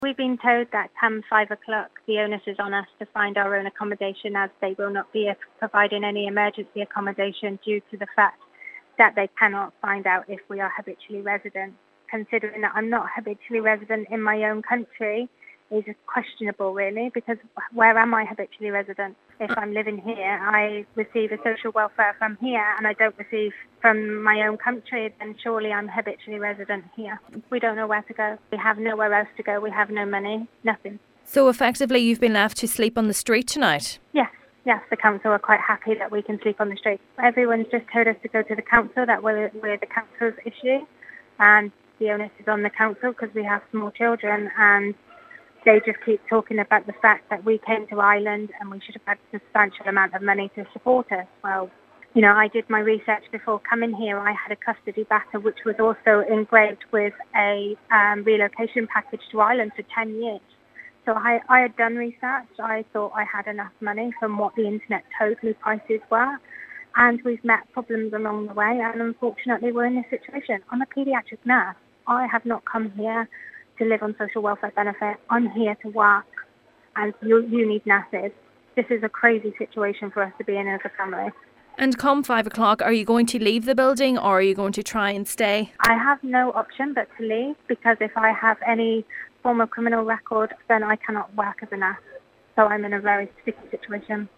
We've been told that come 5 o'clock, the onus is on us to find our own accommodation, as they will not be providing any emergency accommodation due to the fact that they cannot find out if we are habitually resident. Considering that I'm not habitually resident in my own country is questionable, really, because where am I habitually resident? If I'm living here, I receive a social welfare from here and I don't receive from my own country, then surely I'm habitually resident here. We don't know where to go. We have nowhere else to go. We have no money, nothing. So effectively you've been left to sleep on the street tonight? Yes, the council are quite happy that we can sleep on the street. Everyone's just told us to go to the council, that we're the council's issue, and the onus is on the council because we have small children, and they just keep talking about the fact that we came to Ireland and we should have had a substantial amount of money to support us. Well, I did my research before coming here. I had a custody battle which was also engraved with a relocation package to Ireland for 10 years. So I had done research. I thought I had enough money from what the internet told me prices were. And we've met problems along the way. And unfortunately, we're in this situation. I'm a paediatric nurse. I have not come here to live on social welfare benefit. I'm here to work, and you need nurses. This is a crazy situation for us to be in as a family. And come 5 o'clock, are you going to leave the building or are you going to try and stay? I have no option but to leave, because if I have any form of criminal record, then I cannot work as a nurse. So I'm in a very sticky situation.